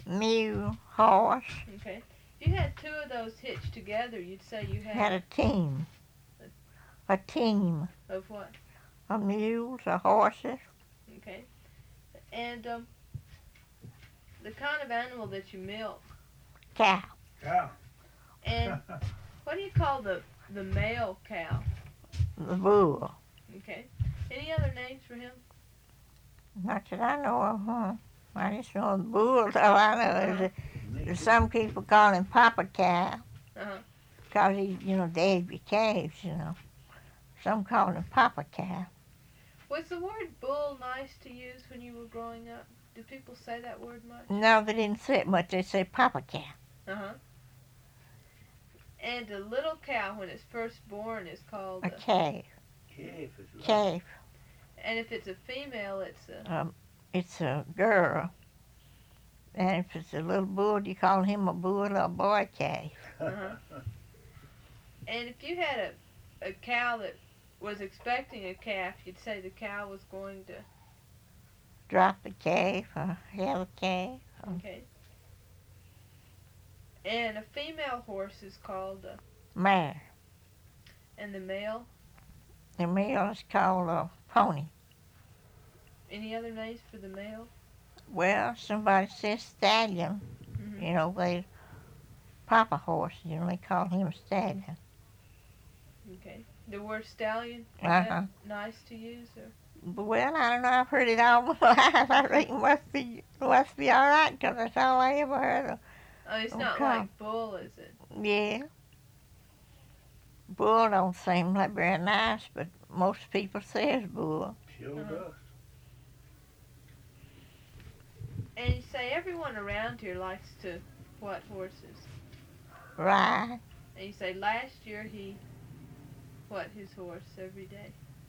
mule, horse. Okay. If you had two of those hitched together, you'd say you Had had a team. A team of what? of mules or horses. Okay. And the kind of animal that you milk. Cow. Cow. And what do you call the male cow? The bull. Okay. Any other names for him? Not that I know of, huh? I just know the bull. All I know is some people call him Papa Cow. Uh-huh. Because he, daddy your calves, Some call him Papa Cow. Was the word bull nice to use when you were growing up? Did people say that word much? No, they didn't say it much. They say Papa Cow. Uh-huh. And a little cow, when it's first born, is called a calf. Calf. And if it's a female, it's a girl. And if it's a little bull, you call him a bull or a boy calf. Uh-huh. And if you had a cow that was expecting a calf, you'd say the cow was going to drop the calf or have a calf. Okay. And a female horse is called a mare. And the male? The male is called a pony. Any other names for the male? Well, somebody says stallion. Mm-hmm. They Papa horse, they call him a stallion. Okay. The word stallion, is that nice to use? Or? Well, I don't know. I've heard it all my life. I think it must be all right because that's all I ever heard of. Oh, it's not like bull, is it? Yeah. Bull don't seem like very nice, but most people says bull. Sure does. And you say everyone around here likes to what horses? Right. And you say last year he his horse every day?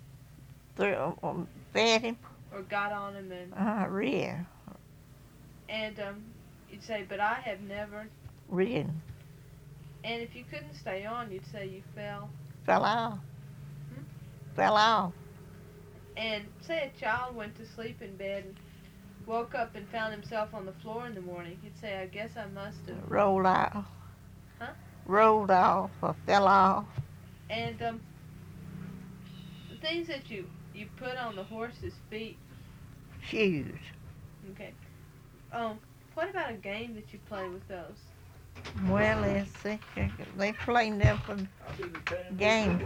Fed him. Or got on him and... Rear. And you'd say, but I have never... Ridden. And if you couldn't stay on, you'd say you fell... Fell off. Fell off. And say a child went to sleep in bed and woke up and found himself on the floor in the morning. He'd say, I guess I must have... Rolled off. Huh? Rolled off or fell off. And the things that you put on the horse's feet. Shoes. Okay. What about a game that you play with those? Well, they play different games.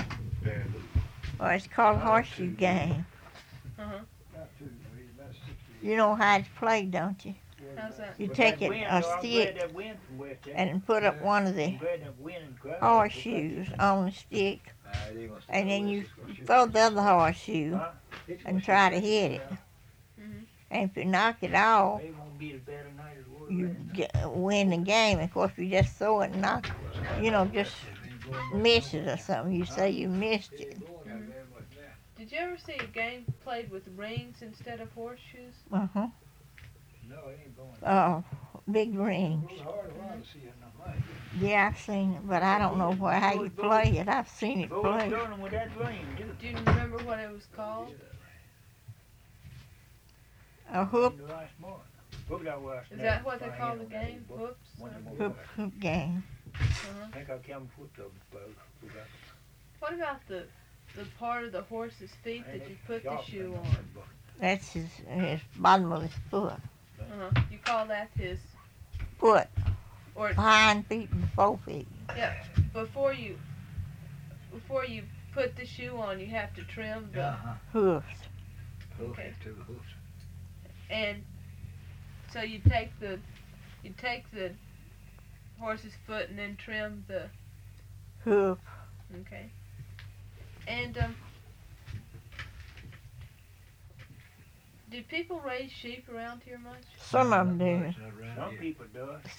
It's called horseshoe game. Uh-huh. You know how it's played, don't you? How's that? You take a stick and put up one of the horseshoes on the stick, and then you throw the other horseshoe and try to hit it. Mm-hmm. And if you knock it off, you win the game. Of course, if you just throw it and knock, just miss it or something, you say you missed it. Mm-hmm. Did you ever see a game played with rings instead of horseshoes? Uh-huh. No, it ain't going. Oh, big rings. Yeah, I've seen it, but I don't know how you play it. I've seen it played. Do you remember what it was called? A hoop. Is that what they call the game? Hoops? Hoop game. Uh-huh. What about the part of the horse's feet that you put the shoe on? That's his bottom of his foot. Uh-huh. You call that his... Foot. Or hind feet and forefeet. Yeah. Before you put the shoe on, you have to trim the hoofs. Okay. And so you take the horse's foot and then trim the hoof. Okay. And do people raise sheep around here much? Some of them do. Some people do.